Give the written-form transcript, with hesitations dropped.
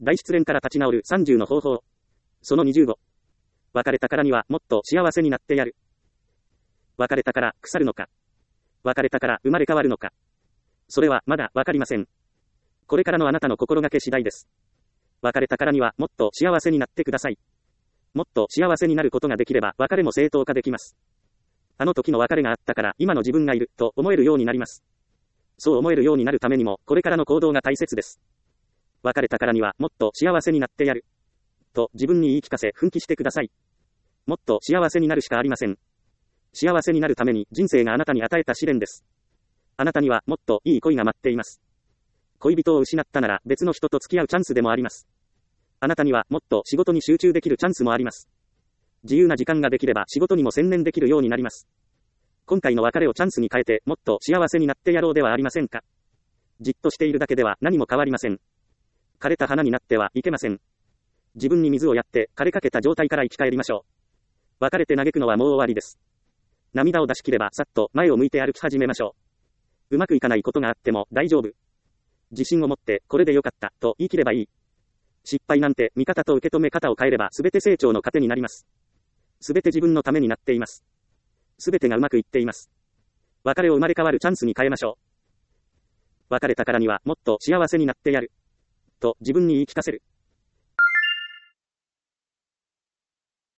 大失恋から立ち直る30の方法。その25。別れたからにはもっと幸せになってやる。別れたから腐るのか。別れたから生まれ変わるのか。それはまだわかりません。これからのあなたの心がけ次第です。別れたからにはもっと幸せになってください。もっと幸せになることができれば別れも正当化できます。あの時の別れがあったから今の自分がいると思えるようになります。そう思えるようになるためにもこれからの行動が大切です。別れたからにはもっと幸せになってやる。と自分に言い聞かせ奮起してください。もっと幸せになるしかありません。幸せになるために人生があなたに与えた試練です。あなたにはもっといい恋が待っています。恋人を失ったなら別の人と付き合うチャンスでもあります。あなたにはもっと仕事に集中できるチャンスもあります。自由な時間ができれば仕事にも専念できるようになります。今回の別れをチャンスに変えてもっと幸せになってやろうではありませんか。じっとしているだけでは何も変わりません。枯れた花になってはいけません。自分に水をやって枯れかけた状態から生き返りましょう。別れて嘆くのはもう終わりです。涙を出し切ればさっと前を向いて歩き始めましょう。うまくいかないことがあっても大丈夫。自信を持ってこれでよかったと言い切ればいい。失敗なんて見方と受け止め方を変えれば全て成長の糧になります。全て自分のためになっています。全てがうまくいっています。別れを生まれ変わるチャンスに変えましょう。別れたからにはもっと幸せになってやる。と自分に言い聞かせる。